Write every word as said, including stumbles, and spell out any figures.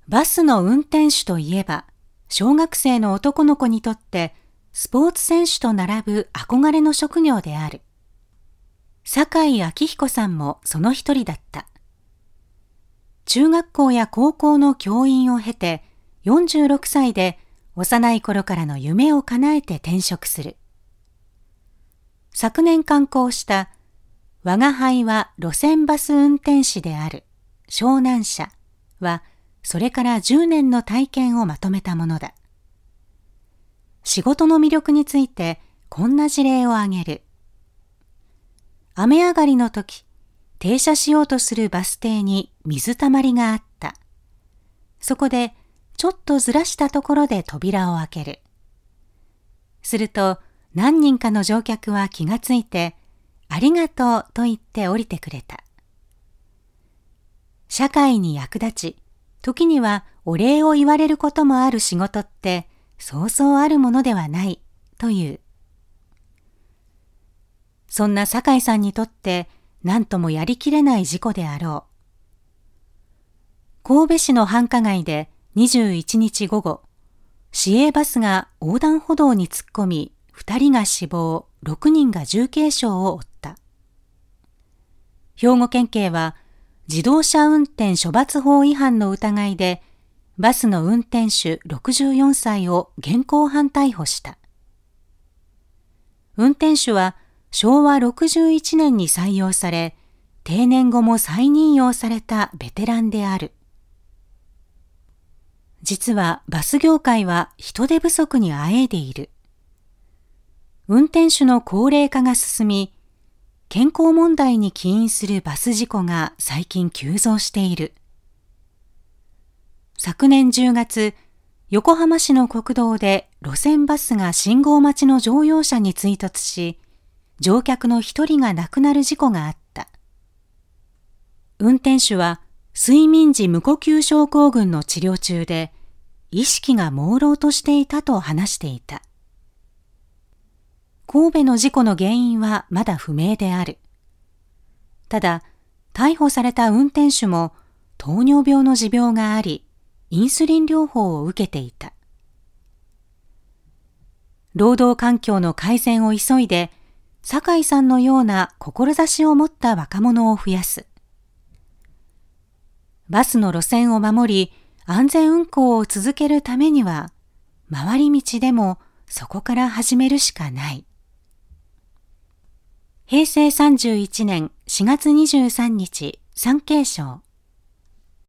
バスの運転手といえば、小学生の男の子にとってスポーツ選手と並ぶ憧れの職業である。酒井明彦さんもその一人だった。中学校や高校の教員を経て、よんじゅうろくさいで幼い頃からの夢を叶えて転職する。昨年刊行した我が輩は路線バス運転士である湘南社は、それからじゅうねんの体験をまとめたものだ。仕事の魅力についてこんな事例を挙げる。雨上がりの時、停車しようとするバス停に水たまりがあった。そこでちょっとずらしたところで扉を開ける。すると何人かの乗客は気がついて、ありがとうと言って降りてくれた。社会に役立ち、時にはお礼を言われることもある仕事ってそうそうあるものではないという。そんな酒井さんにとって何ともやりきれない事故であろう。神戸市の繁華街でにじゅういちにち午後、市営バスが横断歩道に突っ込み、ふたりが死亡、ろくにんが重軽傷を負った。兵庫県警は自動車運転処罰法違反の疑いでバスの運転手ろくじゅうよんさいを現行犯逮捕した。運転手はしょうわろくじゅういちねんに採用され、定年後も再任用されたベテランである。実はバス業界は人手不足にあえいでいる。運転手の高齢化が進み、健康問題に起因するバス事故が最近急増している。昨年じゅうがつ、横浜市の国道で路線バスが信号待ちの乗用車に追突し、乗客の一人が亡くなる事故があった。運転手は睡眠時無呼吸症候群の治療中で、意識が朦朧としていたと話していた。神戸の事故の原因はまだ不明である。ただ、逮捕された運転手も糖尿病の持病があり、インスリン療法を受けていた。労働環境の改善を急いで、酒井さんのような志を持った若者を増やす。バスの路線を守り、安全運行を続けるためには、回り道でもそこから始めるしかない。へいせいさんじゅういちねんしがつにじゅうさんにち、産経省。